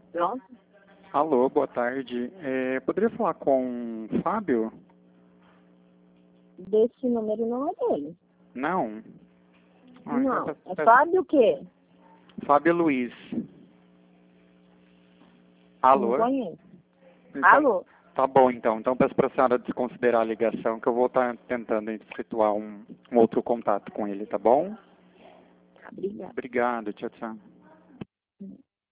Pronto? Alô, boa tarde. Poderia falar com o Fábio? Desse número não é dele. Não? Não. Então É Fábio o quê? Fábio Luiz. Não Alô? conheço. Então, Alô? tá bom, então. Então peço para a senhora desconsiderar a ligação, que eu vou estar tentando efetuar um outro contato com ele, tá bom? Obrigada. Obrigado, tchau, tchau.